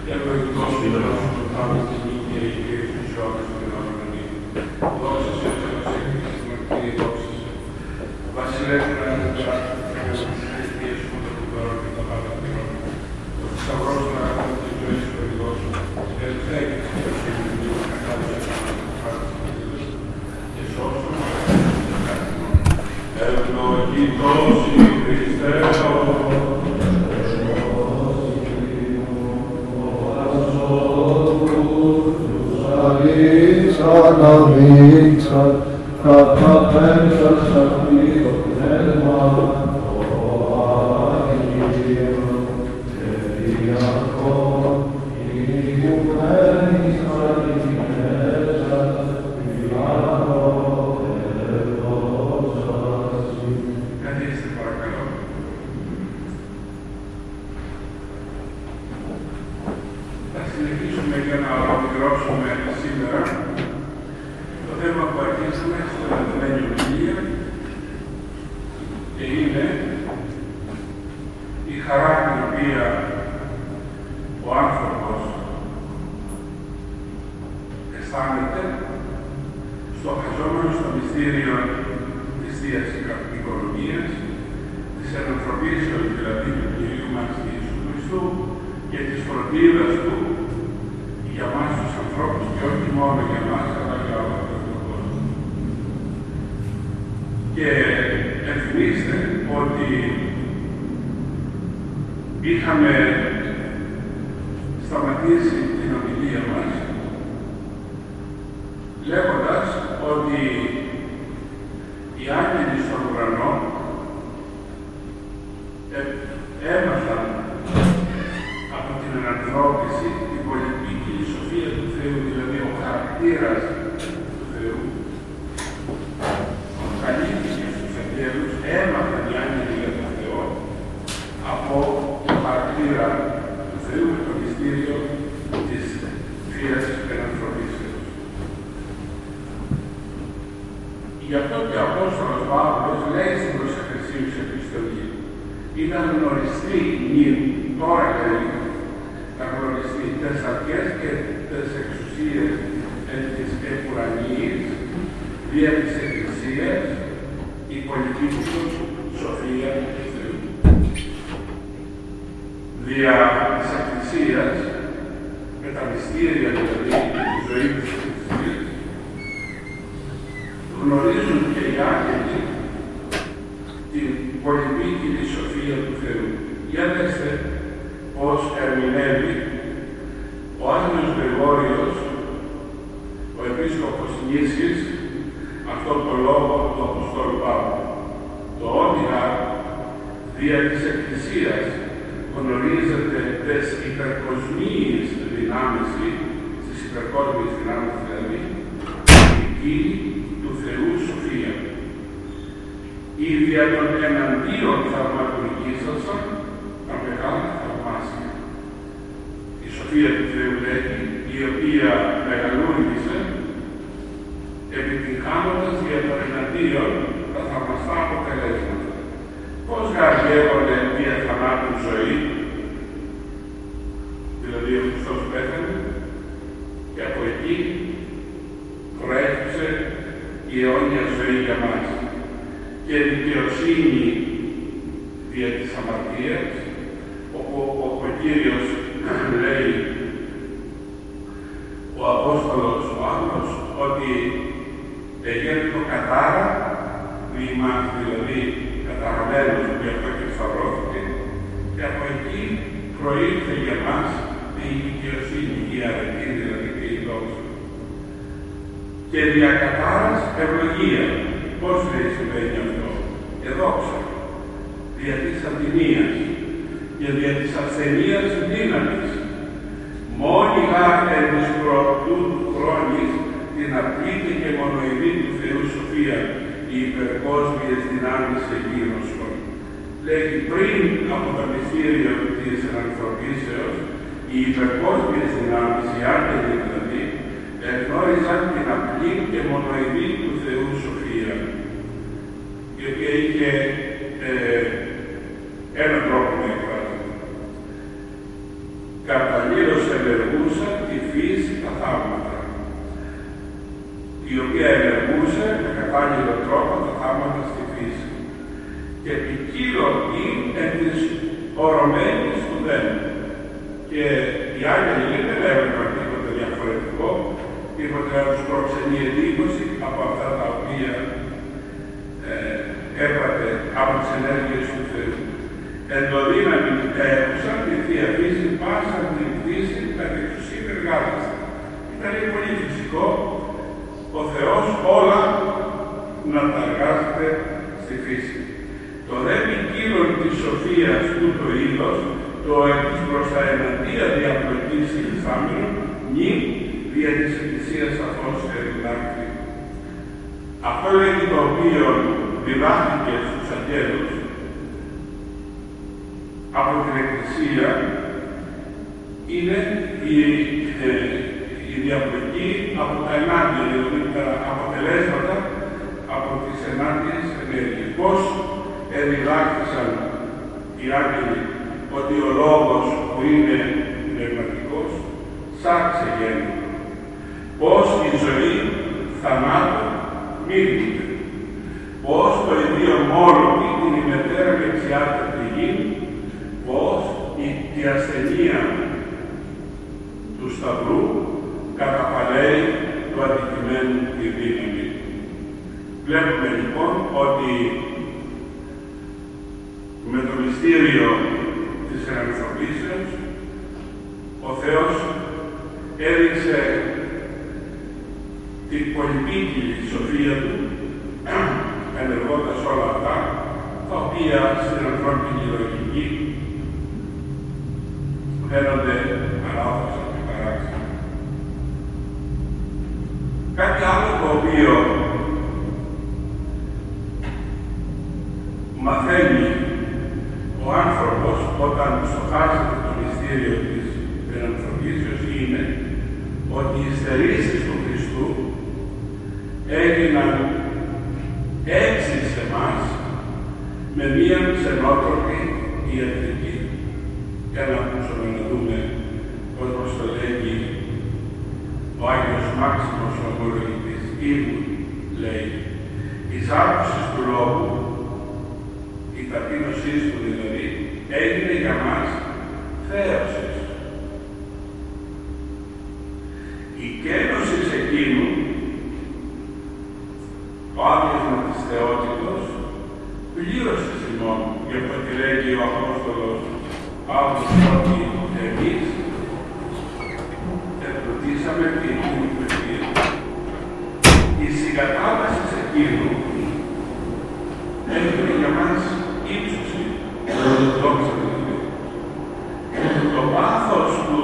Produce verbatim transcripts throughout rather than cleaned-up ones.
Κατά Αγγέλος ενεργούσα τη φύση τα θαύματα, η οποία ενεργούσε με κατάλληλο τρόπο τα θαύματα στη φύση. Και ποικίλο ειν εν της ορωμένης του δένου. Και οι άγγελοι δεν έβλεπαν τίποτα διαφορετικό, τίποτα να τους προξενεί εντύπωση από αυτά τα οποία ε, έπρατε από τις ενέργειες του Θεού. Εν το δύναμη έχουσαν τη Θεία Φύση, πάσαν την φύση, τα εξουσία εργάζεσαι. Ήταν πολύ φυσικό ο Θεός όλα να τα εργάζεται στη φύση. Το δε ποικίλον της σοφίας του το είδος, το εκ της προς τα εναντία διαπλοκής υφάμενων, νυ δια της Εκκλησίας αυτός και διδάχτη. Αυτό είναι το οποίο διδάχθηκε στους αγγέλους από την Εκκλησία, είναι η, ε, η διαπλοκή από τα ενάντια, δηλαδή τα αποτελέσματα από τις ενάντιες ενέργειες. Πώς εδιδάχθησαν οι άγγελοι ότι ο λόγος που είναι πνευματικός σάρξε γέννη. Πώς η ζωή θανάτου μίλησε. Πώς το ιδίο μόνο την ημετέρα δεξιάτα πληγή, πώς η, η ασθενεία του σταυρού καταπαλαίει του αντικειμένου τη δύναμη. Βλέπουμε λοιπόν ότι με το μυστήριο της ενανθρωπίσεως ο Θεός έδειξε την πολυπίκυλη σοφία του ενεργώντας όλα αυτά τα οποία στην ανθρώπινη λογική φαίνονται αλάθωσα και παράξενα. Κάτι άλλο το οποίο μαθαίνει ο άνθρωπος όταν στοχάζεται το μυστήριο της ενανθρωπίσεως είναι ότι οι στερήσεις του Χριστού έγιναν έτσι σε εμάς με μία ξενότροπη ιατρική. Για να ακούσουμε να δούμε πώς το λέγει ο Άγιος Μάξιμος ο Ομολογητής. Ήμουν, λέει, εις άκουσης του λόγου, η ταπείνωσής του δηλαδή, έγινε για μας θέωσης. Η κένωση εκείνου, το άδειασμα της θεότητος, πλήρωσε ημών, γι' αυτό και λέγει ο Απόστολος Παύλος ότι εμείς ερωτήσαμε την εκείνη παιδιά. Η συγκατάβαση εκείνου έγινε για μας ύψωση, δόξα δηλαδή. Το πάθος του,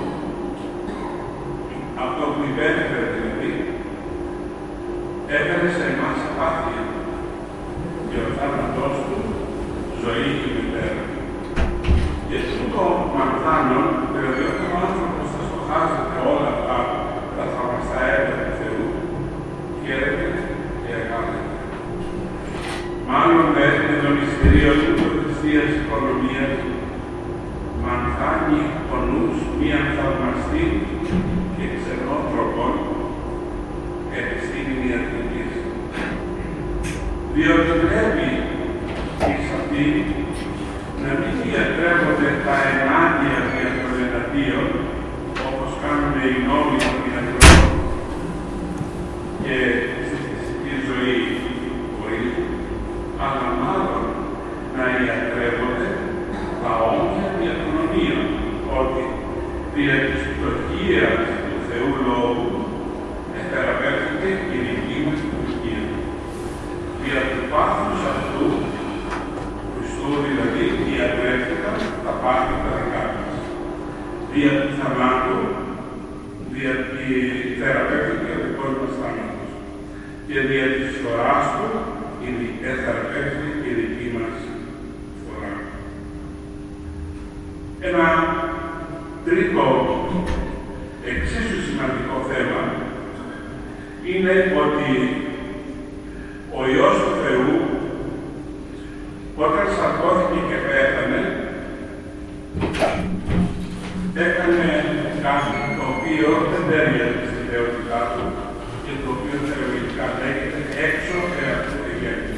αυτό που υπέφερε δηλαδή, έφερε σε εμάς απάθεια και ο θάνατός του ζωή και μητέρα. Και τούτο μαθάνων, δηλαδή όταν ο άνθρωπος θα στοχάζεται όλα αυτά τα θαυμαστά έργα του Θεού, χαίρεται και αγάπεται. Μάλλον δε με το μυστηρίο του της Θείας Οικονομίας μαθάνει ο νους μίαν θαυμαστή και ξενό τροπών επιστήμη ιατρικής. Διότι πρέπει εις αυτή να μην διατρέπονται τα ενάντια για των εναντίον, όπως κάνουν οι νόμοι των ιατρών και στη φυσική ζωή μπορεί, αλλά μάλλον να ιατρέπονται τα όμοια διατρονίων, ότι δια της πτωχίας του Θεού Λόγου εθεραπεύθηκε η δική μας πτωχία. Δια του πάθους αυτού, Χριστού δηλαδή, διατρέφηκαν τα πάθη τα δικά μας. Δια του θανάτου, δια τη θεραπεύθηκε ο δικός μας θάνατος. Και δια της φοράς του, εθεραπεύθηκε η δική μας φορά. Ένα τρίτο εξίσου σημαντικό θέμα είναι ότι ο Υιός του Θεού όταν σαρκώθηκε και πέθανε έκανε κάνει, το οποίο δεν ταιριάζει στη θεότητά του και το οποίο θεωρητικά λέγεται έξω εαυτού εγέννη.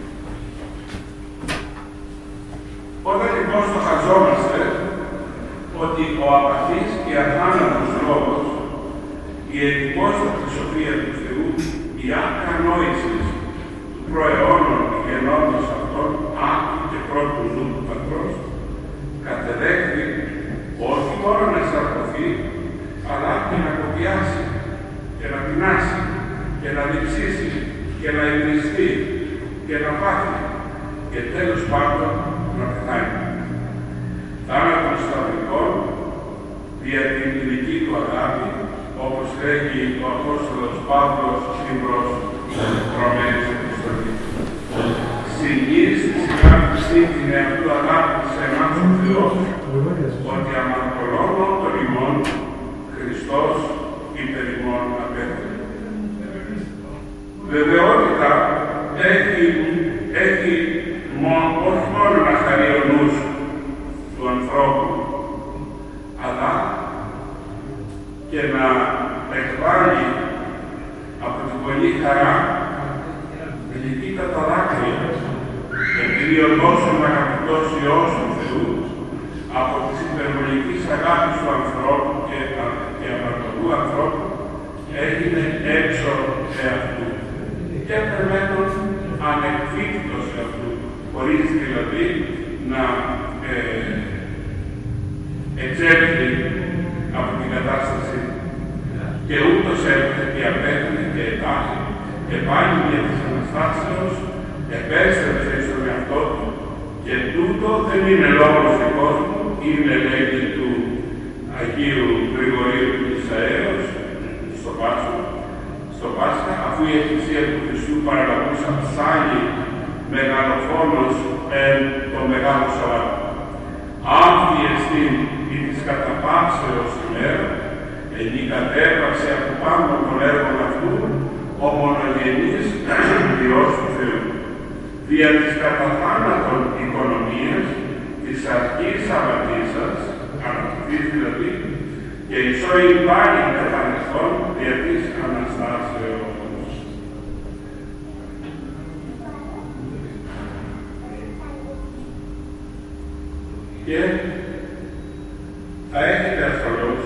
Όταν λοιπόν στοχαζόμαστε ότι ο απαθής και αθάνατος λόγος, η εντυπώστατη σοφία του Θεού, η άκρα νόησης του προαιώνων γεννώντος αυτών, άκρη και πρώτου νου του Πατρός, κατεδέχθη όχι μόνο να σαρκωθεί, αλλά και να κοπιάσει και να πεινάσει και να διψήσει και να εμπνευστεί και να πάθει και τέλος πάντων να πεθάνει. Θάνατον σταυρικών δια την ηλική του αγάπη, όπως λέγει ο Απόστολος Παύλος στην προς Ρωμαίους Επιστολής. Συγγείς τη συνάρτησή την εαυτού αγάπη σε εμάς ο Θεός, ότι αμαρτωλώνων των ημών Χριστός υπερ ημών απέθανε. Βεβαιότητα έχει, έχει μόνο, όχι μόνο να χαρεί ο νους του ανθρώπου, αλλά και να εκβάλλει από την πολλή χαρά γλυκύτατα δάκρυα, επειδή ο τόσο αγαπητός Υιός του Θεού από της υπερβολικής αγάπης του ανθρώπου και, και αμαρτωλού ανθρώπου έγινε έξω εαυτού και περμένως ανεκφύτητος εαυτού, χωρίς δηλαδή να ε, εξέλθει από την κατάσταση και ούτως έρχεται και απέθανε και ετάχει και πάλι για της Αναστάσεως επέστρεψε στον εαυτό του και τούτο δεν είναι λόγος δικός μου, είναι λέγει του Αγίου Γρηγορίου του Ισαέως στο Πάσχα, στο Πάσχα, αφού η Εκκλησία του Χριστού παραλαβούσα ψάλει μεγαλοφόνος εν το Μεγάλο Σαββάτο. Άφη εστίν ή της καταπαύσεως ημέρα, ενή κατέβασε από πάνω των έργων αυτού, ο μονογενής Υιός του Θεού. Δια της καταθάνατον οικονομίας, της αρχής Σαββατίσας, αναπτυχής δηλαδή, και η σώη πάλι κατανεχών δια της Αναστάσεως. Και θα έχετε ασφαλώς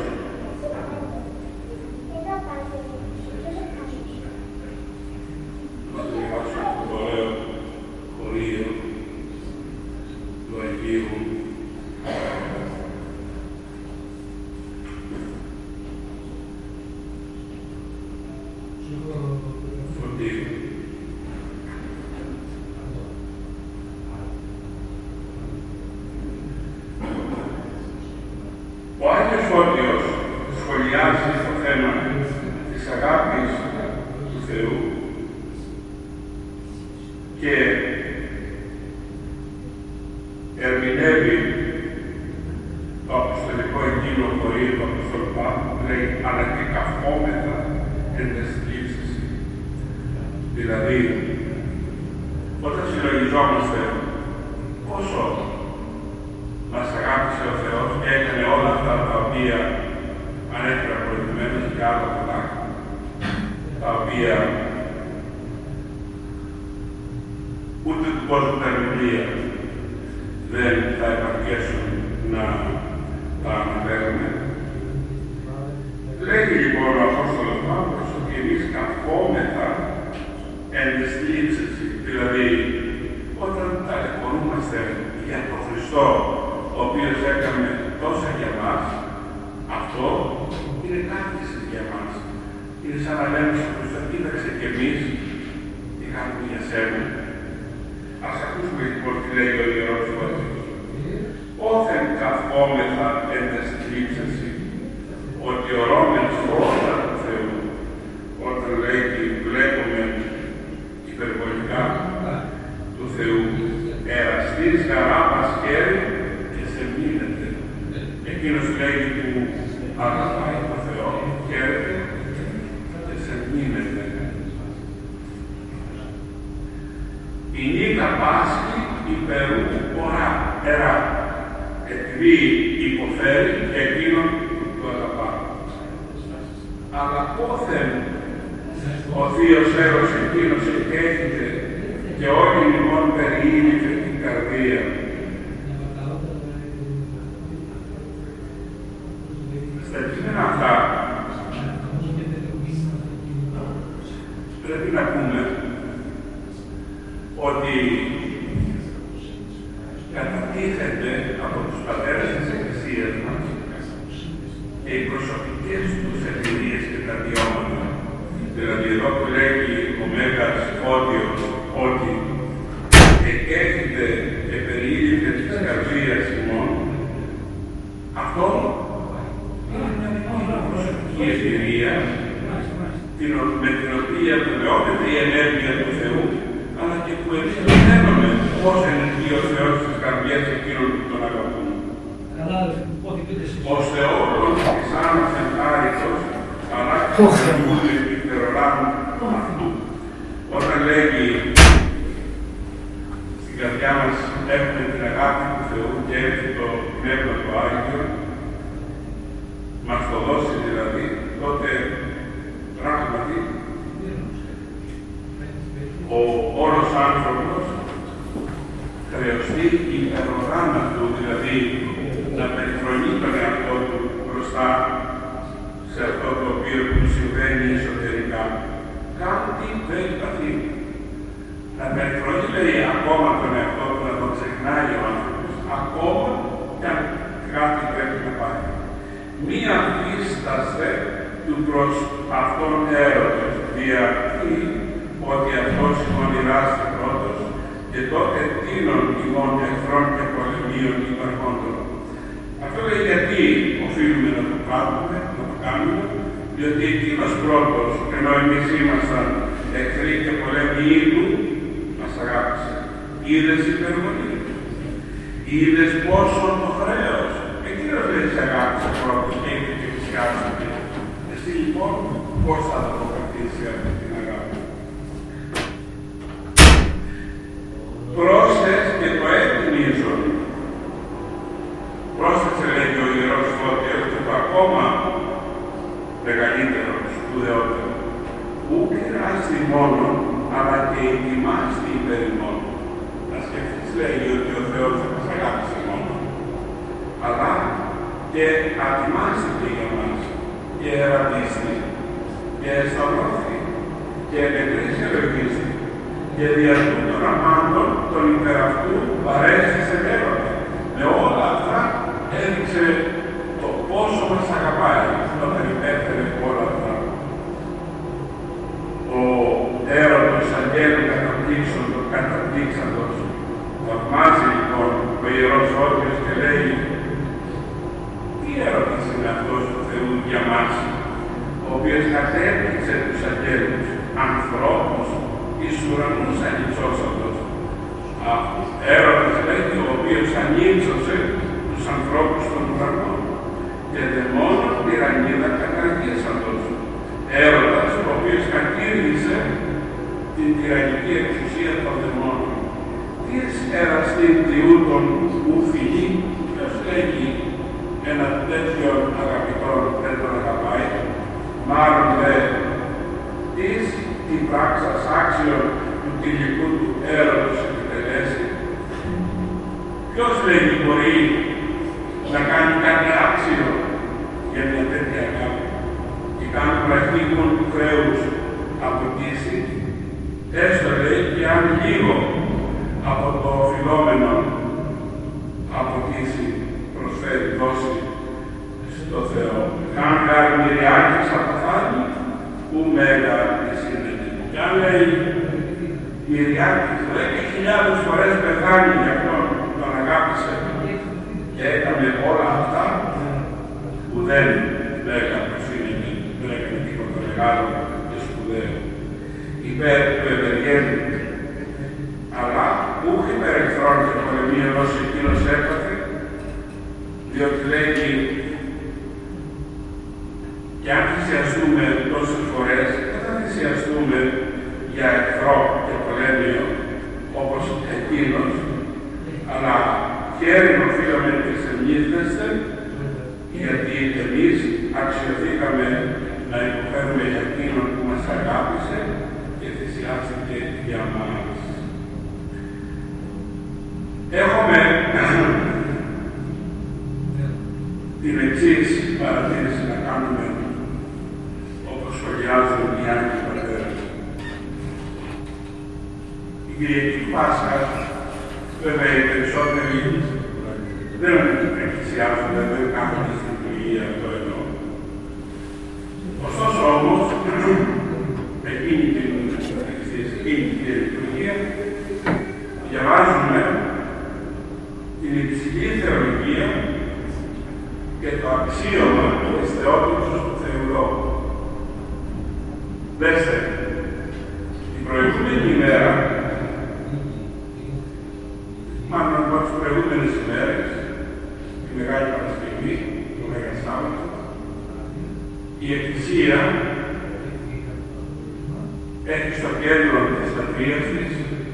να διαβάσω το ωραίο χωρίο του Αγίου Φωτίου. Ο Άγιος Φώτιος σχολιάζει στο θέμα της αγάπης του Θεού και ερμηνεύει το αποστολικό εκείνο χωρίο του Αποστόλου Παύλου, λέει, αλλά και καυχόμεθα εν τες θλίψεις. Δηλαδή, όταν συλλογιζόμαστε πόσο μας αγάπησε ο Θεός και έκανε όλα αυτά τα οποία ανέφερα προηγουμένως και άλλα πολλά, τα οποία ούτε του κόσμου τα βιβλία δεν θα επαρκέσουν να τα αναφέρουμε. Λέγει λοιπόν ο Απόστολος Παύλος ότι εμείς καυχόμεθα εν τες θλίψεις, δηλαδή όταν ταλαιπωρούμαστε για τον Χριστό, ο οποίος έκανε τόσα για μας, αυτό είναι κάθιση για μας. Είναι σαν να λέμε στον Χριστό, κοίταξε κι εμείς τι κάνουμε για σένα. Ας ακούσουμε λοιπόν τι λέει ο Ιερός Φώτιος. Όθεν καυχόμεθα εν τες θλίψεις, ότι ορώμεν στο όνομα του Θεού, όταν λέει και βλέπουμε υπερβολικά του Θεού, εραστής γαράπας χέρι και σε μείνετε. Εκείνος λέει που αγαπάει το Θεό, χαίρεται και σε μείνετε. Η νύχτα πάσχει υπερού ορά, ερά, επειδή υποφέρει και απόθεν ο θείος έρος εκείνος εκέχεται και όλοι λοιπόν περιήλυφε την καρδία. Στα κείμενα αυτά πρέπει να πούμε ότι κατατίθενται από τους πατέρες της Εκκλησίας μας και οι προσωπικές τους εμπειρίες και τα βιώματα. Δηλαδή εδώ που λέγει ο Μέγας Φώτιος ότι εκέχεται και περιήλυφε της καρδίας ημών, αυτό είναι μια προσωπική εμπειρία με την οποία βεβαιώνεται η ενέργεια του Θεού, αλλά και που επιστρέφουμε πώς ενεργεί ο Θεός στις καρδιές εκείνων που τον αγαπούν. Ώστε όλων της άμας ενθάρρυντος, αλλά και του Θεού επιφτερολάμου αυτού. Όταν λέγει στην καρδιά μας έχουμε την αγάπη του Θεού και έτσι το Πνεύμα του Άγιο, μας το δώσει δηλαδή, τότε πράγματι ο όρος άνθρωπος χρεωστεί η υπερογράμμα του, δηλαδή να περιφρονεί τον εαυτό του μπροστά σε αυτό το οποίο του συμβαίνει εσωτερικά. Κάτι δεν υπάρχει. Να περιφρονεί λέει ακόμα τον εαυτό του, να τον ξεχνάει ο άνθρωπος, ακόμα κι αν κάτι πρέπει να πάει. Μία δίσταστε του προς αυτόν έρωτος, διακεί ότι αυτός ημονηράζεται πρώτος και τότε τίνων ημών εχθρών και πολεμίων υπαρχόντων. Αυτό λέει γιατί οφείλουμε να το κάνουμε, να το κάνουμε, διότι εκείνος πρώτος, ενώ εμείς ήμασταν εχθροί και πολεμιοί του, μας αγάπησε. Είδες υπερβολή. Είδες πόσο το χρέος. Εκείνος δεν σε αγάπησε πρώτος και είπε και φυσιάζεται. Εσύ λοιπόν πώς θα το κρατήσει αυτή την αγάπη. Πρόσθες και το έτοιμίζον. Πρόσθεσε λέγει ο Ιερός Φώτιος και το ακόμα μεγαλύτερο, σπουδαιότερο. Ού κεράστη μόνο, αλλά και ετοιμάστη υπέρ ημών. Να σκεφτείς λέγει ότι ο Θεός δεν μας αγάπησε μόνο, αλλά και ατιμάστηκε για μας και ερατίστη και σταυρώθη και ενεκρίσε λογίστη και δια τούτων αμάντων τον υπεραυτού παρέστησε έρωτα. Με όλα αυτά έδειξε το πόσο μας αγαπάει όταν υπέφερε όλα αυτά. Ο έρωτος αγγέλου καταπλήξοντος, καταπλήξαντος, θαυμάζει λοιπόν ο Ιερός Φώτιος και λέει τι έρωτας είναι αυτός του Θεού για μας, ο οποίος κατέπληξε τους αγγέλους, ανθρώπους εις ουρανούς ανυψώσαντος. Έρωτας λέγει ο οποίος ανύψωσε τους ανθρώπους των ουρανών και δαιμόνων τυραννίδα καταργήσαντος. Έρωτας ο οποίος κατήργησε την τυραννική εξουσία των δαιμόνων. Τι εραστήν τιούτων ου φιλεί, ποιος λέγει ένα τέτοιο αγαπητό δεν τον αγαπάει, μάλλον δε τις την πράξας άξιων του τυλικού του έρωτος επιτελέσει. Ποιος λέγει μπορεί να κάνει κάτι άξιο για μια τέτοια αγάπη και κάνει πρακτικόν του χρέους αποτίσει, έστω λέει και αν λίγο από το οφειλόμενο αποτίσει, προσφέρει, δώσει στο Θεό. Αν κάνει μυριάκης από θάνη, που μέγα είναι. Και αν λέει Μυριάκης δέκα χιλιάδες φορές πεθάνει για αυτόν που τον αγάπησε και έκανε όλα αυτά που δεν λέγα πως είναι, δεν έκανε τίποτα μεγάλο και σπουδαίο. Υπέρ του ευεργένει, αλλά ούχ υπέρ εχθρών και πολεμίων όσο εκείνος έπαθε, διότι λέγει και αν θυσιαστούμε τόσες φορές, δεν θα θυσιαστούμε για εχθρό και πολέμιο όπως εκείνος, αλλά χαίριν οφείλαμε και σε μνήθεστε, γιατί εμείς αξιωθήκαμε να υποφέρουμε για εκείνον που μας αγάπησε και θυσιάστηκε για μας. Έχουμε την εξής παρατήρηση να κάνουμε, όπως σχολιάζουν οι Άγιοι Πατέρες. Η Κυριακή του Πάσχα, βέβαια οι περισσότεροι δεν εκκλησιάζουν, δεν κάνουν τη λειτουργία, αυτό εννοώ. Ωστόσο όμως, εκείνη την λειτουργία διαβάζουμε την υψηλή θεολογία και το αξίωμα της θεότητος του Θεολόγου. Δέστε, την προηγούμενη ημέρα, μάλλον από τις προηγούμενες ημέρες, τη Μεγάλη Παρασκευή, το Μέγα Σάββατο, η Εκκλησία έχει στο κέντρο της λατρείας της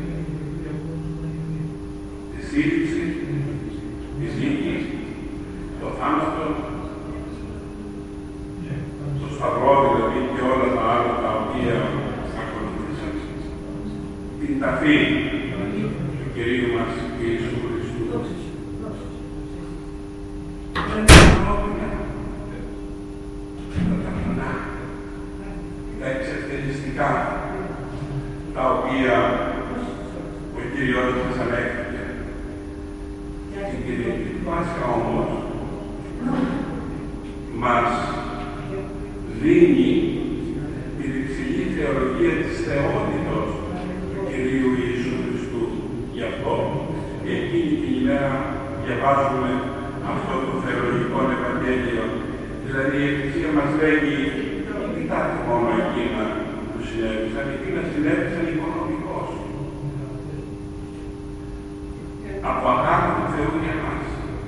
τη σύλληψη, τη νίκη, το θάνατο, το σταυρό δηλαδή και όλα τα άλλα τα οποία ακολουθήσαν, την ταφή του Κυρίου μας Ιησού Χριστού. Δεν είναι ανθρώπινα τα ταπεινά, τα εξευτελιστικά, τα οποία ο Κύριος μας ανέχεται. Την Κυριακή του Πάσχα όμως μας δίνει την υψηλή θεολογία της θεότητος του Κυρίου Ιησού Χριστού. Γι' αυτό και εκείνη την ημέρα διαβάζουμε αυτό το θεολογικό Ευαγγέλιο. Δηλαδή η Εκκλησία μας λέγει, μην κοιτάτε μόνο εκείνα που συνέβησαν, εκείνα συνέβησαν οικονομικώς. Από αγάπη του Θεού για μας.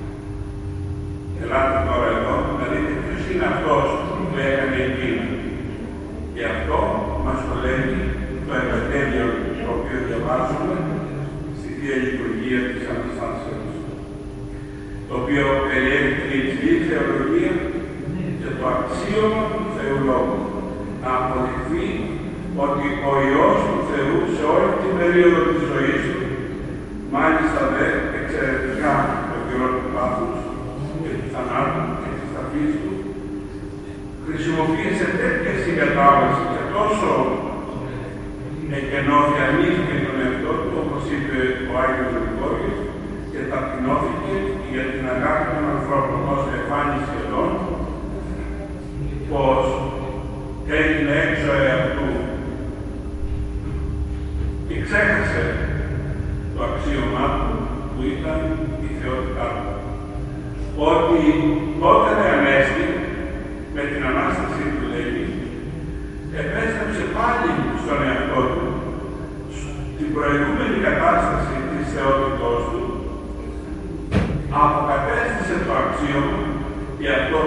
Ελάτε τώρα εδώ να δείτε ποιος είναι αυτός που έκανε εκείνα. Και αυτό μας το λέει το Ευαγγέλιο το οποίο διαβάζουμε στη Θεία Λειτουργία της Αναστάσεως, το οποίο περιέχει την υψηλή θεολογία και το αξίωμα του Θεολόγου. Να αποδειχθεί ότι ο Υιός του Θεού σε όλη την περίοδο της ζωής του, μάλιστα δε εξαιρετικά τον καιρό του πάθους και του θανάτου και της ταφής του, χρησιμοποίησε τέτοια συγκατάβαση και τόσο εκενώθηκε τον εαυτό του, όπως είπε ο Άγιος Γρηγόριος, και ταπεινώθηκε για την αγάπη των ανθρώπων, ώστε εφάνει σχεδόν πως έγινε έξω εαυτού και ξέχασε το αξίωμά του που ήταν η θεότητά του. Ότι όταν ανέστη με την Ανάστασή του, λέει, επέστρεψε πάλι στον εαυτό του, στην προηγούμενη κατάσταση της θεότητός του, αποκατέστησε το αξίωμα, και αυτό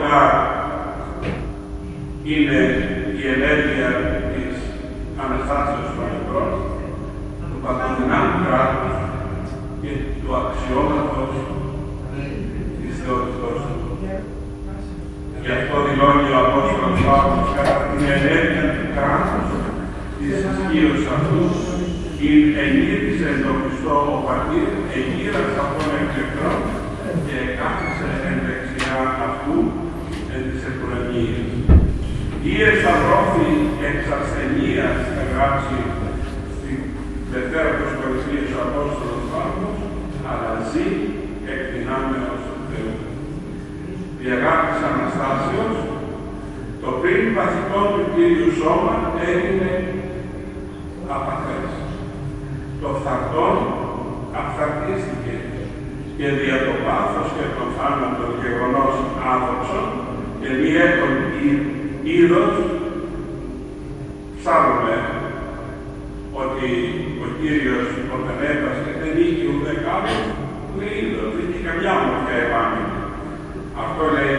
είναι η ενέργεια της Αναστάσεως των Εχθρών, του παντοδυνάμου κράτους και του αξιώματος της θεότητός του. Γι' αυτό δηλώνει ο Απόστολος Παύλος, κατά την ενέργεια του κράτους της ισχύως αυτού, ενήργησε τον Χριστό ο Πατήρ, εγείρας αυτόν εκ νεκρών και εκάθισε εν δεξιά αυτού εν της εκουρανίας. Ή εσταυρώθη εξ ασθενείας, θα γράψει στην Δευτέρα προς Κορινθίους ο Απόστολος Παύλος, αλλά ζει εκ δυνάμεως του Θεού. Η αγάπη της Αναστάσεως, το πριν παθητό του Κύριου σώμα έγινε απαθές. Το φθαρτόν αφθαρτίστηκε και δια το πάθος και τον θάνατο γεγονός άδοξον και μη έκον είδος, ψάρουμε ότι ο Κύριος όταν έπασε δεν είχε ούτε κάποιος ούτε είδος, δεν είχε καμιά μορφιά επάνω. Αυτό λέει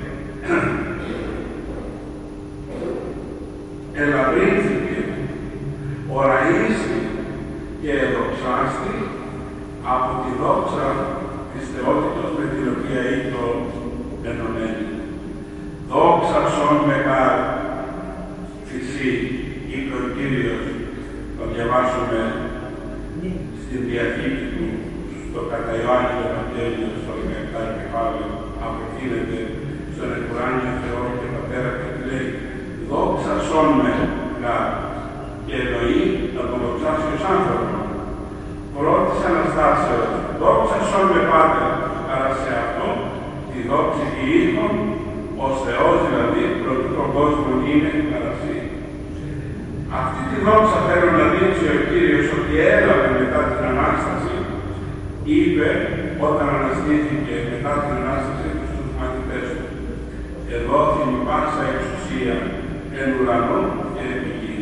ελαβρύνθηκε, οραίστη και εδοξάστη από τη δόξα της θεότητος με την οποία ήτο ενωμένη. Δόξα όν μεγάλ θυσί, είπε ο Κύριος, το διαβάσουμε στην Διαθήκη του, στο κατά Ιωάννη το Ευαγγέλιο, στο δεκαεπτά κεφάλαιο, απευθύνεται στον εκουράνιο Θεό και Πατέρα και του λέει, δόξα σόν με γάρ, και εννοεί να τον δοξάσει ως άνθρωπο. Πρώτης Αναστάσεως, δόξα σόν με Πάτερ, άρα σε αυτό τη δόξη και ήρθον, ως Θεός δηλαδή, πρωτού τον κόσμο είναι παρασύ. Αυτή τη δόξα θέλω να δείξει ο Κύριος ότι έλαβε μετά την Ανάσταση, είπε όταν αναστήθηκε μετά την Ανάσταση του στους μαθητές του. Εδόθη η πάσα εξουσία εν ουρανό και επί γης.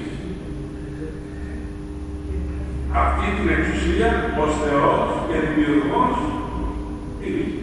Αυτή την εξουσία ως Θεός και δημιουργός τηρήθηκε.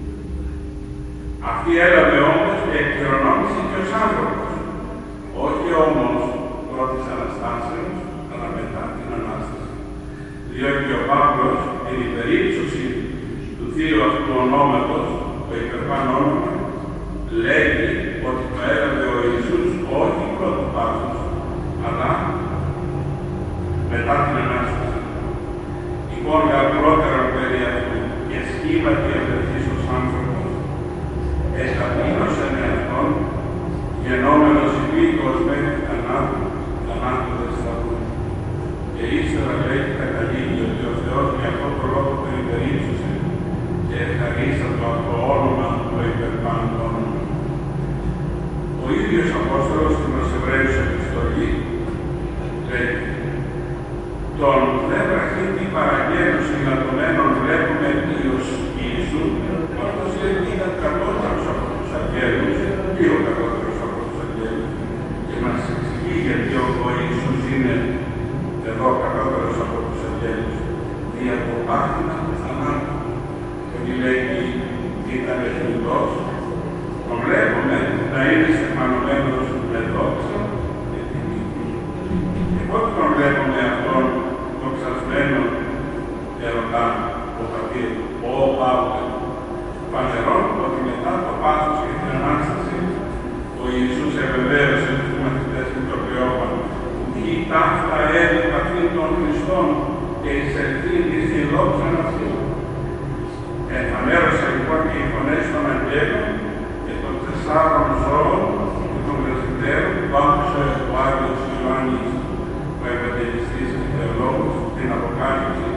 Αυτή έλαβε όμως και εκκληρονόμησε και ως άνθρωπος. Όχι όμως πρώτης Αναστάσεως, αλλά μετά την Ανάσταση. Διότι ο Παύλος την υπερύψωση του θείου αυτού ονόματος, το υπερπάνω όνομα, λέγει ότι το έλαβε ο Ιησούς όχι πρώτο πάθος, αλλά μετά την Ανάσταση. Λοιπόν, απλότερα περί αυτού και σχήματι απευθύς ως άνθρωπος, εσταπείνωσε με αυτόν, γενόμενος υπήκος μέχρι θανάτου, θανάτου δε σταυρού. Και ύστερα λέει καταλήγει ότι ο Θεός για αυτόν τον λόγο τον υπερύψωσε και ευχαρίστατο από το όνομα το υπερπάνω όνομα. Ο ίδιος Απόστολος στην προς Εβραίους επιστολή λέει τον δε βραχήτη παραγγέλωση να τον έναν βλέπουμε Υιός Ιησού, αυτός λέει ήταν κατώτερος από τους αγγέλους, δύο κατώτερος από τους αγγέλους, και μας εξηγεί γιατί ο Ιησούς είναι εδώ κατώτερος από τους αγγέλους, δια το πάθημα του θανάτου. Ότι λέει ήταν εθνικός, τον βλέπουμε να είναι στεφανωμένος με δόξα και τιμή. Και πότε τον βλέπουμε αυτόν δοξασμένο και ρωτά ο πατήρ, ο Παύλε, φανερών ότι μετά το πάθος και την Ανάσταση ο Ιησούς ευεβαίωσε τους μαθητές του το Κλεόπανο. Τι ταύτα έδει παθήν των Χριστών και εισελθήν εις τη δόξα αυτή. Εφανέρωσε λοιπόν και οι φωνές των αγγέλων και των τεσσάρων ζώων και των πρεσβυτέρων που άκουσε ο Άγιος Ιωάννης, ο Ευαγγελιστής και Θεολόγος, την Αποκάλυψη,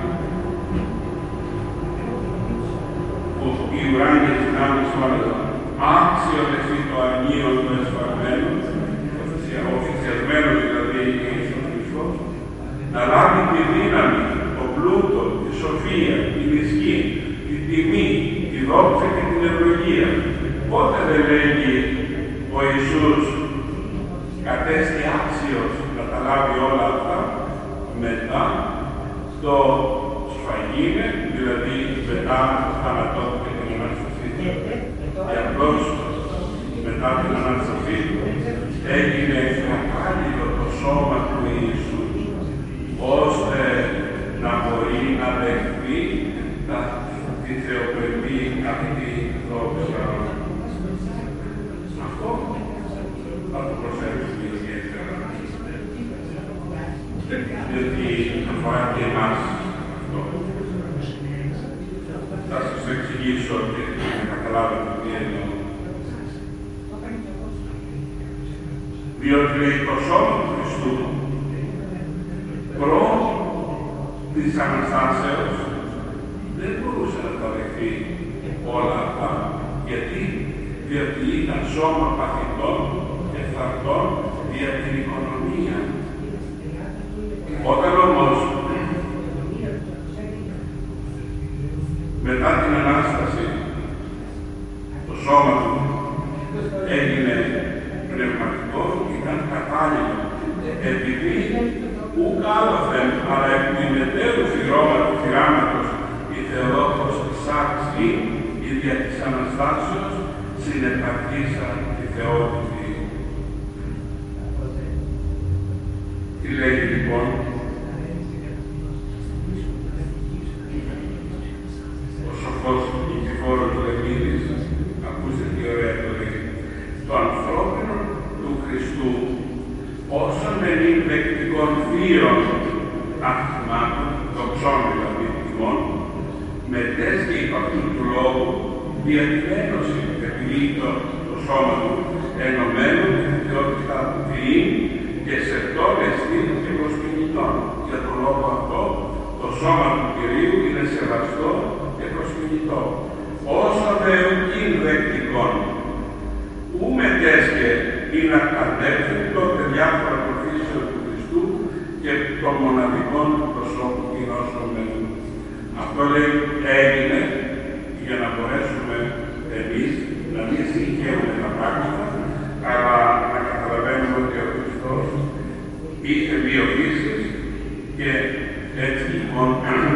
που οι ουράνιες δυνάμεις όλων άξιον εσύ το αρνείο του εσφαλμένου, οθυσιασμένος δηλαδή Ιησούς Χριστός, να λάβει τη δύναμη, το πλούτο, τη σοφία, την ισχύ, την τιμή, τη δόξα και την ευλογία. Πότε δεν λέγει ο Ιησούς κατέστη άξιος να τα λάβει όλα αυτά, μετά το σφαγίνε, δηλαδή μετά το θάνατό και την Ανάστασή του. Και απλώς μετά την Ανάστασή του έγινε κατάλληλο το σώμα του Ιησού, ώστε να μπορεί να δεχθεί τη θεοπρεπή αυτή δόξα. Αυτό θα το προσέξουμε ιδιαίτερα, διότι αφορά και εμάς αυτό. Θα σας το εξηγήσω και να καταλάβετε τι εννοώ. Διότι το σώμα του Χριστού προ της Αναστάσεως δεν μπορούσε να τα δεχθεί όλα αυτά. Γιατί? Διότι ήταν σώμα παθητών και θαρτών δια την οικονομία. Όταν όμως μετά την Ανάσταση το σώμα του έγινε πνευματικό, ήταν κατάλληλο, επειδή ουκ άλλοθεν, αλλά επί την μετέρου θυράματος η Θεοδόχος της Άξη, η δια της Αναστάσεως, συνεπαρκήσαν τη Θεότητα. Τι λέει λοιπόν? Ο σοφός Νικηφόρος Λεμίδης, ακούστε τι ωραία το λέει, το ανθρώπινο είναι δεκτικών θείων αχθημάτων, δοξών δηλαδή τιμών, μετέσχει υπ' αυτού του λόγου δια την ένωση επειδή το, το σώμα του ενωμένο με την ποιότητα ποιή και σε τόλες και προσκυνητών. Για τον λόγο αυτό, το σώμα του Κυρίου είναι σεβαστό και προσκυνητό. Όσο δε ουκήν δεκτικών, ου μετέσχε είναι ακαδεύτητο και διάφορα προφήσεων του Χριστού και των μοναδικών του προσώπου κοινώσεων. Αυτό λέει έγινε για να μπορέσουμε εμείς να μην συγχαίουμε τα πράγματα, αλλά να καταλαβαίνουμε ότι ο Χριστός είχε δύο φύσεις και έτσι λοιπόν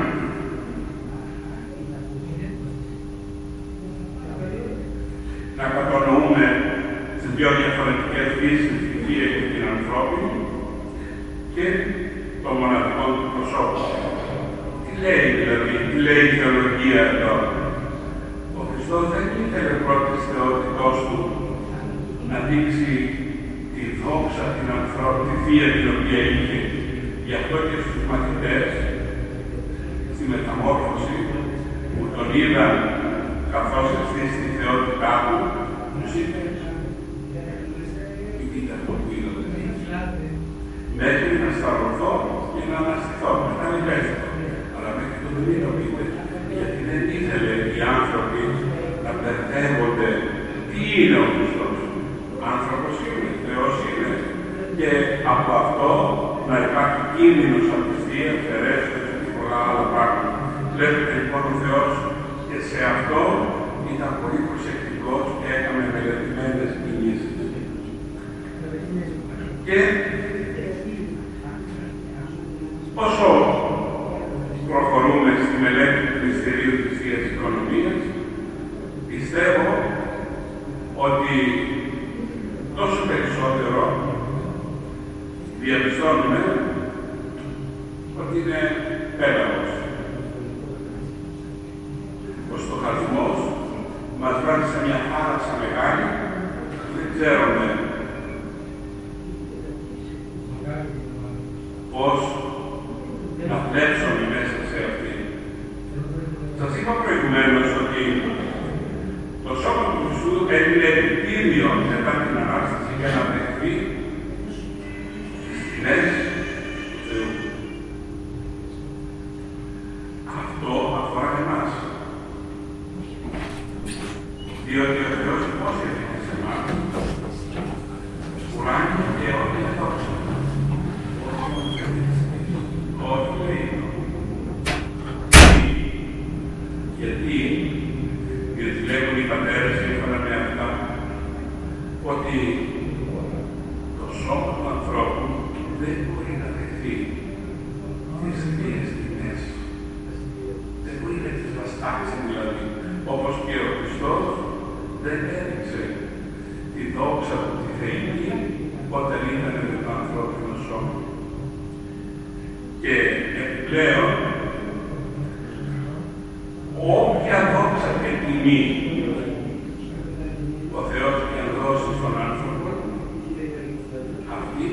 να κατανοούμε τις δύο διαφορετικές φύσεις, τη θεία και την ανθρώπινη και το μοναδικό του προσώπου. Τι λέει δηλαδή, τι λέει η θεολογία εδώ. Ο Χριστός δεν ήθελε πρώτης θεότητός του να δείξει τη δόξα, την ανθρώπινη, τη θεία την οποία είχε. Γι' αυτό και στους μαθητές, στη μεταμόρφωση, που τον είδαν καθώς ευθύς τη θεότητά του, τους είπε «Κοιτήστε αυτό που είδατε, μέχρι να σταυρωθώ και να αναστηθώ, μετά μην πέσω». Αλλά μέχρι το μην το πείτε, γιατί δεν ήθελε οι άνθρωποι να μπερδεύονται τι είναι ο Χριστός. Άνθρωπος είναι, Θεός είναι. Και από αυτό να υπάρχει κίνδυνος απιστίας, αιρέσεις και πολλά άλλα πράγματα. Βλέπετε λοιπόν ο Θεός και σε αυτό ήταν πολύ προσεκτικός και έκαμε μελετημένες κινήσεις. Και όσο προχωρούμε στη μελέτη του μυστηρίου της Θείας Οικονομίας, πιστεύω ότι τόσο περισσότερο διαπιστώνουμε ότι είναι πέλαγος. Ο στοχασμός μας βάζει σε μια θάλασσα μεγάλη που δεν ξέρουμε πώς να πλέψουμε μέσα σε αυτή. Σας είπα προηγουμένως ότι το σώμα του Χριστού έγινε επιτήριο μετά την Ανάσταση για να δεχθεί τις σκηνές του Θεού. Αυτό αφορά εμάς. Διότι ο Θεός πώς έφυγε σε εμάς, ουράνιο και ό,τι είναι δόξα. Όχι λέει. Γιατί, γιατί λέγουν οι πατέρες σύμφωνα με αυτά, ότι το σώμα του ανθρώπου δεν μπορεί να δεχθεί τις θείες τιμές. Δεν μπορεί να τις βαστάξει δηλαδή, όπως και ο Χριστός δεν έδειξε τη δόξα του τη θεϊκή όταν ήταν με το ανθρώπινο σώμα. Και επιπλέον, όποια δόξα και τιμή ο Θεός για να δώσει στον άνθρωπο, αυτή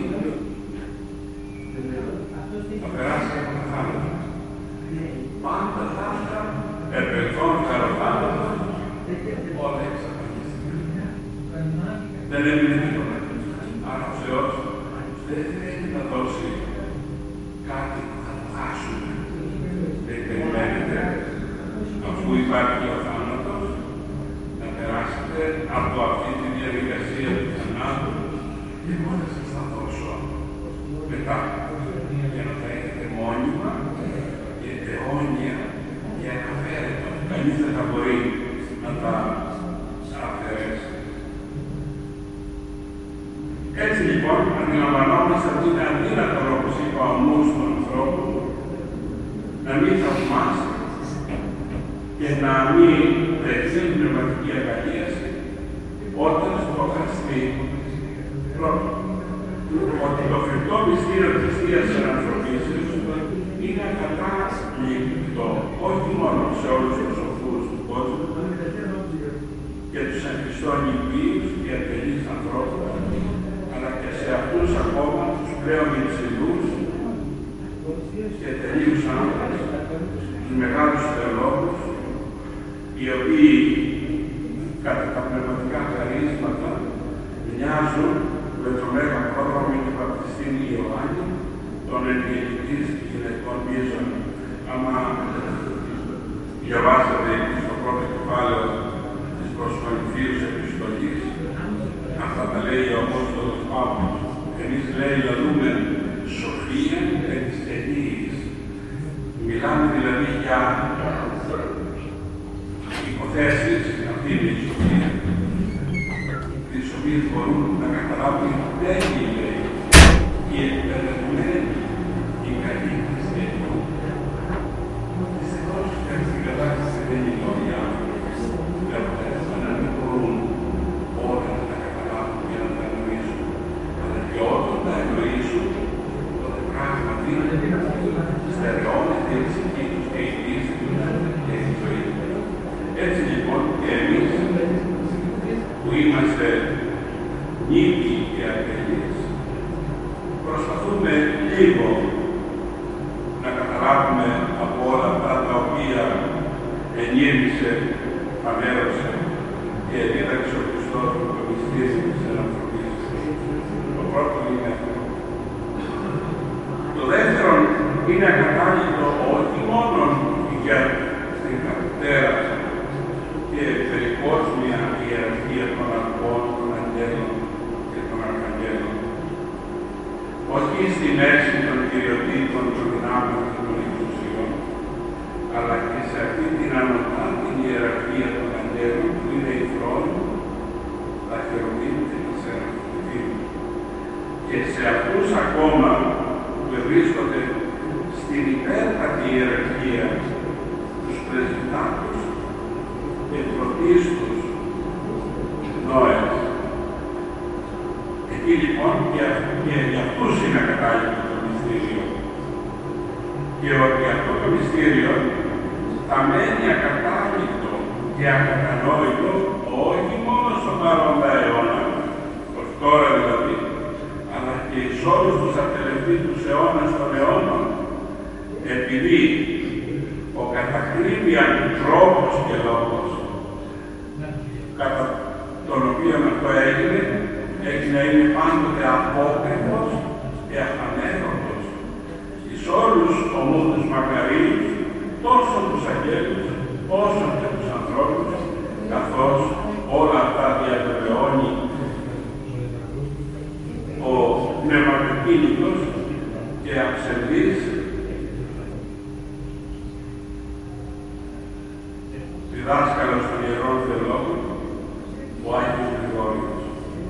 θα περάσει από τα θάλασσα. Πάντα θάλασσα, επελθόν χαροθάλασσα, όλα εξαφανίστηκαν. Δεν έμεινε τίποτα. Άρα ο Θεός δεν θέλει να δώσει κάτι που θα το χάσουμε. Δεν περιμένετε, αφού υπάρχει ο θάνατος, να περάσετε από αυτή τη διαδικασία του θανάτου και εγώ θα σας τα δώσω μετά, για να τα έχετε μόνιμα και αιώνια και αναφέρετα. Κανείς δεν θα μπορεί να τα αφαιρέσει. Έτσι λοιπόν, αντιλαμβανόμαστε ότι είναι αδύνατο, όπως είπα, ο νους του ανθρώπου να μην θαυμάσει και να μην δεχθεί πνευματική αγαλίαση όταν στοχαστεί πρώτον. Ότι το φρικτό μυστήριο της Θείας Ανθρωπίσεως είναι ακατάληπτο όχι μόνο σε όλους τους σοφούς του κόσμου και τους εν Χριστώ νηπίους και ατελείς ανθρώπους, αλλά και σε αυτούς ακόμα τους πλέον υψηλούς και τελείους άνθρωπους, τους μεγάλους θεολόγους, οι οποίοι κατά τα πνευματικά χαρίσματα μοιάζουν με τον Μέγα Πρόδρομο και Βαπτιστίνη Ιωάννη, τον Ευαγγελιστής γυναικών πίσω. Άμα διαβάσατε στο πρώτο κεφάλαιο της προς Κορινθίους επιστολής, αυτά τα λέει ο Απόστολος Παύλος. Εμείς λέει λαλούμε σοφία εκ της τελείας. Μιλάμε δηλαδή για υποθέσεις, αυτή είναι η σοφία, τις οποίες μπορούν να καταλάβουν δεν είναι οι εκπαιδευμένοι, οι καλοί χριστιανοί. Δυστυχώς, στην κατάσταση δεν είναι όλοι οι άνθρωποι. Βλέπετε, να μην μπορούν όλα να τα καταλάβουν και να τα εννοήσουν. Αλλά και όταν τα εννοήσουν, τότε πράγματι στερεώνεται η ψυχή τους και η λύση τους και η ζωή τους. Έτσι λοιπόν και εμείς που είμαστε νίκοι και ατελείς, προσπαθούμε λίγο να καταλάβουμε από όλα αυτά τα οποία ενήρυσε, φανέρωσε και δίδαξε ο Χριστός το μυστήριο της ανθρωπής. Το πρώτο είναι αυτό. Το δεύτερο είναι ακατάλληλο όχι μόνο για την κατέρα και περικόσμια ιεραρχία των αρχών, των αγγέλων και των αρχαγγέλων, όχι στη μέση των κυριοτήτων, των δυνάμεων και των εξουσιών, αλλά και σε αυτή την ανωτάτη ιεραρχία των αγγέλων που είναι η θρόνη, τα χερουβίμ και τα σεραφιμ. Και σε αυτούς ακόμα που βρίσκονται στην υπέρτατη ιεραρχία, τους πρεσβυτάτους και πρωτίστους Νόες. Εκεί λοιπόν και, και για αυτούς είναι ακατάλληλο το μυστήριο. Και ότι αυτό το μυστήριο θα μένει ακατάλληλο και ακατανόητο όχι μόνο στον παρόντα αιώνα, ως τώρα δηλαδή, αλλά και εις όλους τους ατελευτήτους αιώνας των αιώνων, επειδή ο κατακρίβειαν τρόπος και λόγος κατά τον οποίο αυτό έγινε, έχει να είναι πάντοτε απόκριτος και αφανέρωτος εις όλους ομού τους μακαρίους, τόσο τους αγγέλους, όσο και τους ανθρώπους, καθώς όλα αυτά διαβεβαιώνει ο πνευματοκίνητος και αψευδής διδάσκαλος των Ιερών Θεολόγων, ο Άγιος Γρηγόριος.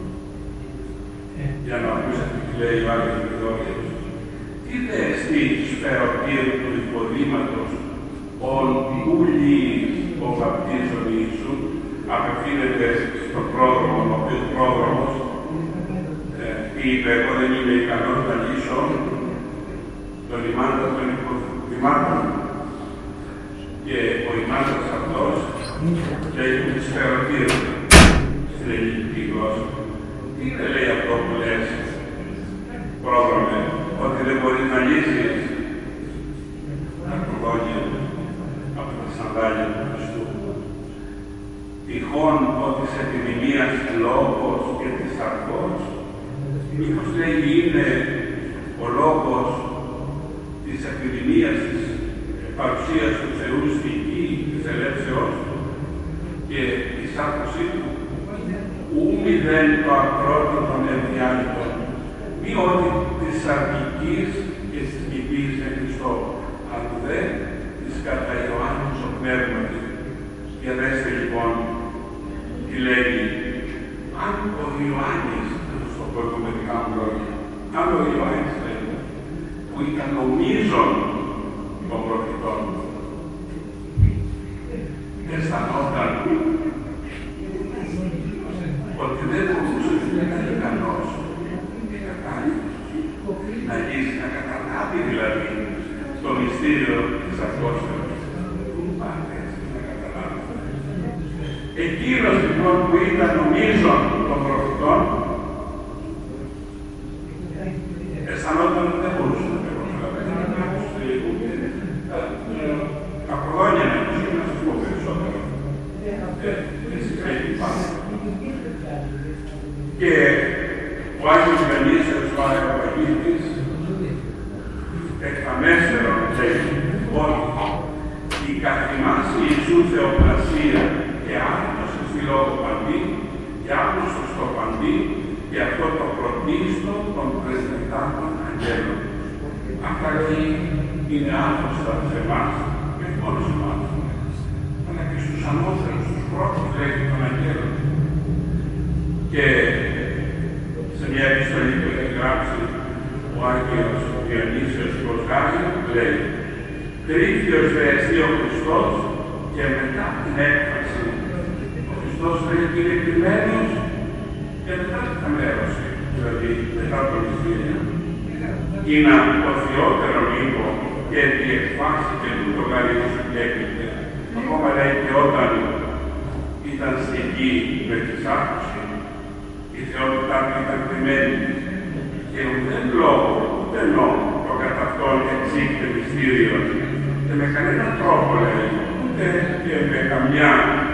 Για να ακούσετε τι λέει ο Άγιος Γρηγόριος. Τι δε εστί σφαιροτήρ του υποδήματος, ον ουλίης ο βαπτίζων Ιησού, απευθύνεται στον πρόδρομο, ο οποίος πρόδρομος ε, είπε, εγώ δεν είμαι ικανός να λύσω τον ημάντα των υποδημάτων. Και ο ημάντας αυτός λέγει τη σφαιροτήρ στην ελληνική γλώσσα. Τι δεν λέει αυτό που λες, πρόδρομε, ότι δεν μπορείς να λύσεις τα κουδόνια από τα σανδάλια του Χριστού. Τυχόν ότι σε επιδημίας λόγος και της αρχός, μήπως λέγει είναι ο λόγος της επιδημίας της παρουσίας του Θεού στη γη της ελεύσεώς και η σάρκωσή του, ου μηδέν το ακρότο των ενδιάλυτων, μη ότι της αρνικής και της γης εν Χριστώ, αλλά δε της κατά Ιωάννης ο πνεύματι. Και δέστε λοιπόν τι λέει, αν ο Ιωάννης, θα σας το πω με δικά μου λόγια, αν ο Ιωάννης λέει, που ήταν ο μείζον των προφητών, αισθανόταν ότι δεν μπορούσε να ήταν ικανός και κατάλληλος να λύσει, να καταλάβει δηλαδή το μυστήριο της Απόστολης. Πού πάτε έτσι να καταλάβει. Εκείνος λοιπόν που ήταν ο μείζον των προφητών, Ο Άγιος Διονύσιος ο Αεροπαγίτης εκ τα μέσερα λέει ότι η καθημάς Ιησού θεοπλασία και άγνωστος στη λόγοπαντή και άγνωστος στο παντή και αυτό το πρωτίστο των πρεσβυτάτων αγγέλων. Αυτά εκεί είναι άγνωστα σε εμάς και μόνο σε εμάς, αλλά και στους ανώτερους, στους πρώτους λέει των αγγέλων. Και σε μια επιστολή που έχει γράψει ο Άγιος Διονύσιος Κοσγάριος λέει «Τρίφιος δε εστί ο Χριστός και μετά την έκφραση ο Χριστός λέει ότι είναι κρυμμένος και μετά την χαμέρωση, δηλαδή μετά το μυστήριο. Είναι αποθειότερο λίγο και διεκφάσει και τούτο καλύψει και έκλειπτε. Ακόμα λέει και όταν ήταν στη γη με τις άκουση, η θεότητά του ήταν κρυμμένη και ούτε λόγο, ούτε νόμο το κατά αυτόν εξήγηκε μυστήριο και με κανέναν τρόπο λέει, ούτε και με καμιά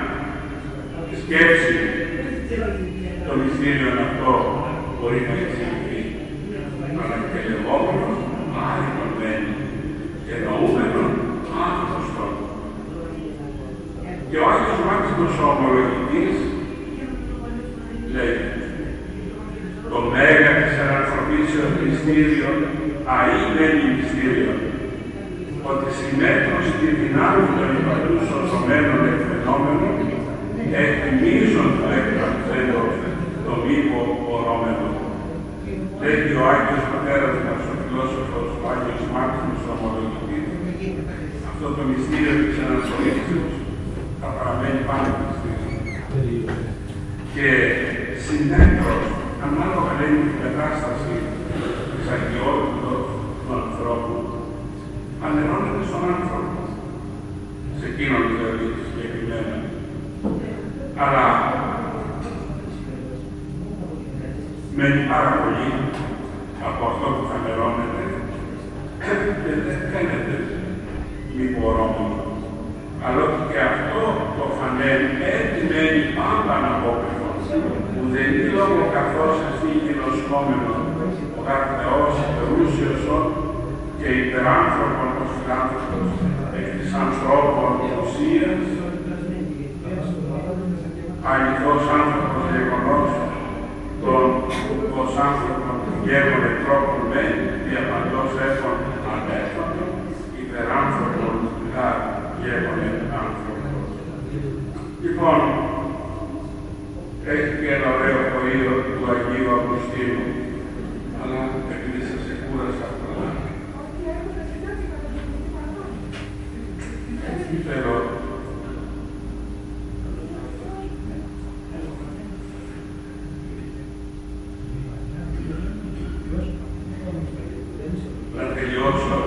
σκέψη το μυστήριο αυτό μπορεί να εξηγηθεί. Αλλά και λεγόμενος άρρητον μένει και νοούμενον άγνωστον. Και ο Άγιος Μάξιμος ο Ομολογητής λέει το μέγα της ανανθρωπίσεως μυστήριον αεί μένει μυστήριον ότι συμμέτρωση τη δυνάμει των υπαλλούς σωμένων εκφαινόμενων εκτιμίζουν το εκπραξέντο το μήπο ορώμενο. Λέει ο Άγιος Πατέρας μας, ο φιλόσοφος, ο Άγιος Μάξιμος ο Ομολογητής, αυτό το μυστήριο της ανανθρωπίσεως θα παραμένει πάνω μυστήριο. Και συνέτρος, ανάλογα λέει με την κατάσταση της αγιότητος του ανθρώπου, ανερώνεται στον άνθρωπο, σε εκείνον δηλαδή συγκεκριμένα. Αλλά μένει πάρα πολύ από αυτό που θα νερώνεται και δεν φαίνεται μηπορώμενο. Αλλά ότι και αυτό το φανέλι έτσι μένει πάντα απόκριφο, που δεν είναι λόγο καθώς εσύ γινωσκόμενο ο Θεός υπερούσιος και υπεράνθρωπον ο φιλάνθρωπος εκ της ανθρώπων ουσίας, αληθώς άνθρωπος γεγονός, τον ως άνθρωπον γέγονε τρόπον μεν, διαπαντός έφων ανέφαντον, υπεράνθρωπον γα γέγονε άνθρωπον. Λοιπόν, έχει και ένα ωραίο χωρίο του Αγίου Αυγουστίνου, αλλά επειδή σας εκούρασα πολλά, θέλω να τελειώσω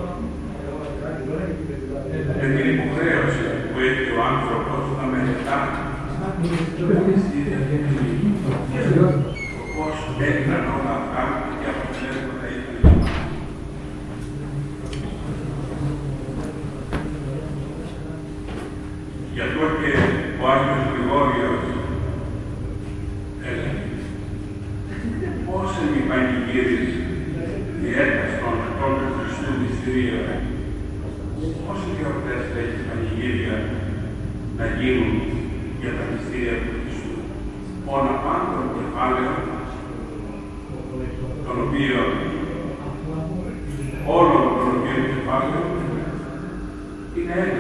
με την υποχρέωση που έχει ο άνθρωπος να μελετά πώς έγιναν όλα αυτά και αποτελέσματα ήταν. Γι' αυτό και ο Άγιος Γρηγόριος έλεγε πώς είναι η πανηγύρις διέτας των ετών του Χριστού μυστηρίου, πόσες γιορτές έχει πανηγύρια να γίνουν για τα μυστήρια του Χριστού. Όνα πάντων κεφάλαιο, τον οποίο, όλων των οποίων κεφάλαιο, είναι ένα.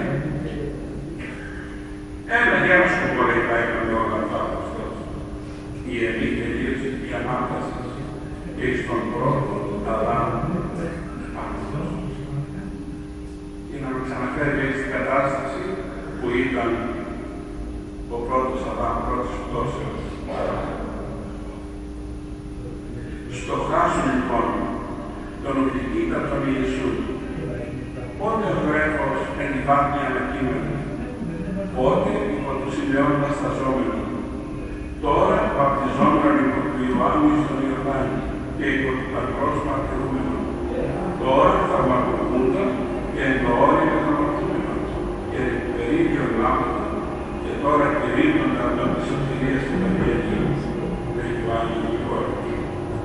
Ένα για να σκοπό λέει τα έκανε όλα αυτά ο Χριστός. Η Ιερή τελείωση και η Ανάσταση και εις τον πρώτο Αδάμ άνθρωπος. Και να με ξαναφέρει στην κατάσταση που ήταν ο πρώτος Αδάμ, πρώτος πτώσεως. Στο χάσο λοιπόν τον οδηγήτα τον Ιησού, πότε ο βρέφος εν υπάρχει ανακοίνωτη, πότε υπό του Σιμεών βασταζόμενο, τώρα βαπτιζόμενον υπό του Ιωάννου στον Ιορδάνη και υπό του πατρός μαρτυρούμενο, τώρα φαρμακοποιούντα και εν το όριο φαρμακοποιούμενο και περίπιον λάμπατα και τώρα κηρύττοντα από τη σωτηρία στην Αγία, λέει ο Άγιος Γρηγόριος.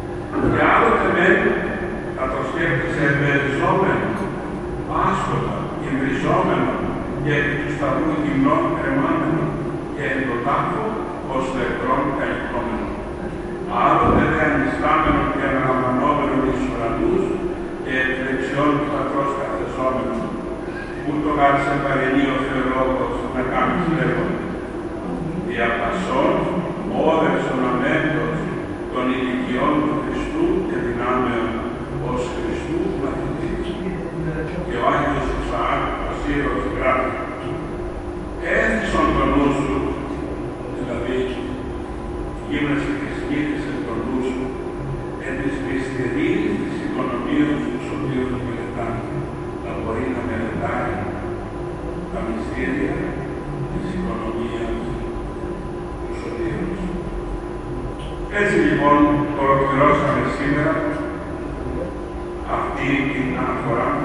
μεν θα το σκέφτεσαι εμπεριζόμενο, άσκοτα, υβριζόμενο και επί του σταυρού γυμνών κρεμάμενο και εν το τάφο ως νεκρόν καλλιχόμενο. Άλλοτε δε ανιστάμενο και αναλαμβανόμενο εις ουρανούς και εκ δεξιών του πατρός καθεζόμενο. Ούτω γάρ σε παρενεί ο Θεολόγος να κάνεις λέγον. Διαπασών, όδεξον αμέντος των ηλικιών του Χριστού και δυνάμεων ως Χριστού μαθητής. Και ο Άγιος Ισαάκ, ο Σύρος, γράφει: έθισον το νου σου, δηλαδή γύμνασε και σκύτησε το νου σου, εν της μυστηρής της οικονομίας τους οποίους μελετάνε. Να μπορεί να μελετάει τα μυστήρια της οικονομίας του σωτήρους. Έτσι λοιπόν ολοκληρώσαμε σήμερα αυτή την αναφορά